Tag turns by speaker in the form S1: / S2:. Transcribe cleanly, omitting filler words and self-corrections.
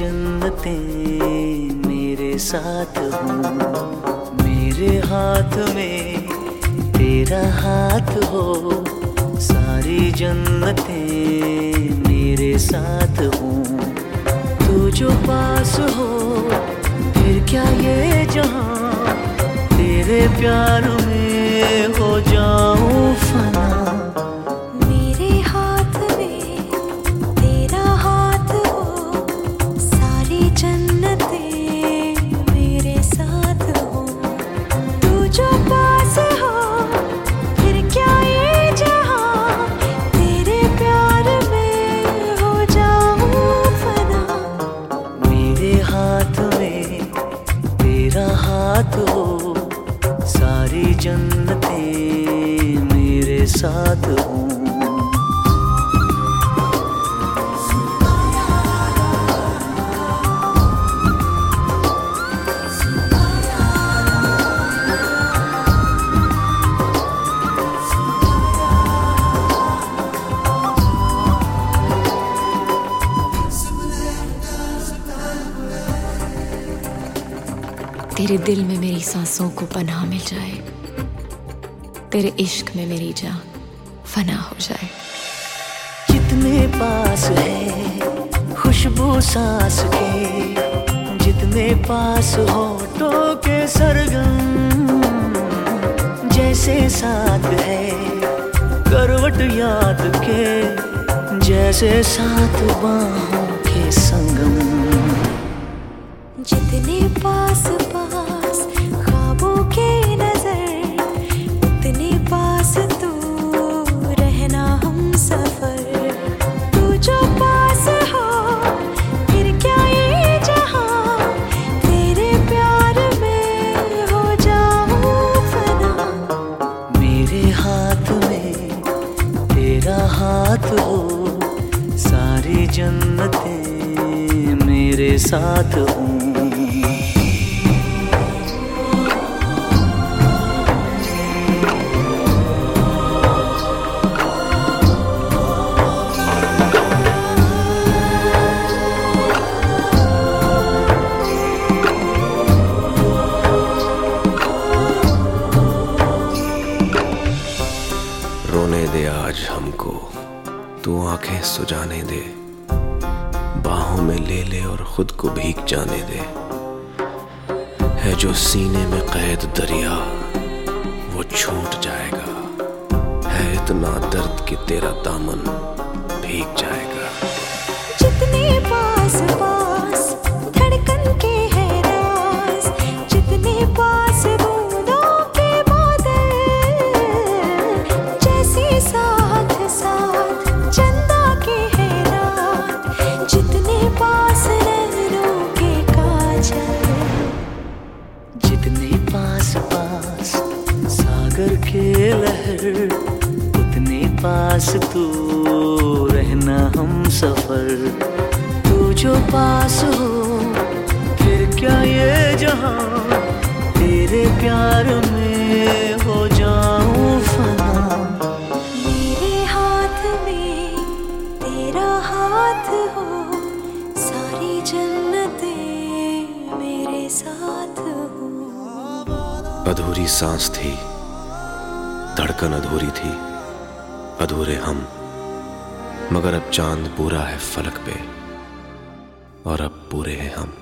S1: जन्नतें मेरे साथ हो। मेरे हाथ में तेरा हाथ हो, सारी जन्नतें मेरे साथ हो। तू जो पास हो फिर क्या ये जहां, तेरे प्यार में हो जाऊं फना।
S2: मेरे हाथ में तेरा हाथ हो, सारी जन्नतें मेरे साथ हो। तू जो पास हो फिर क्या ये जहां, तेरे प्यार में हो जाऊं फना।
S1: मेरे हाथ में तेरा हाथ हो, सारी जन्नतें मेरे साथ हो।
S2: तेरे दिल में मेरी सांसों को पनाह मिल जाए, तेरे इश्क में मेरी जान फना हो जाए।
S1: जितने पास है खुशबू सांस के, जितने पास होठों के सरगम, जैसे साथ है करवट याद के, जैसे साथ बाहों के संगम।
S2: जितने पास पास ख्वाबों के नजर, उतने पास तू रहना हम सफर। तू जो पास हो फिर क्या ये जहां, तेरे प्यार में हो जाऊं फना।
S1: मेरे हाथ में तेरा हाथ हो, सारी जन्नतें मेरे साथ हो।
S3: रोने दे आज हमको, तू आंखें सुजाने दे, बाहों में ले ले और खुद को भीग जाने दे। है जो सीने में कैद दरिया वो छूट जाएगा, है इतना दर्द कि तेरा दामन भीग जाएगा।
S2: जितने पास पास धड़कन के है राज, जितने पास बूंदों के बादल, जैसे साथ साथ चंदा के है रात, जितने पास नैनों के काजल।
S1: जितने पास पास सागर के लहर, उतने पास तू रहना हम सफर। तू जो पास हो फिर क्या ये जहां, तेरे प्यार में हो जाऊं फना।
S2: मेरे हाथ में तेरा हाथ हो, सारी जन्नतें मेरे साथ हो।
S3: अधूरी सांस थी, धड़कन अधूरी थी, अधूरे हम, मगर अब चांद पूरा है फलक पे और अब पूरे हैं हम।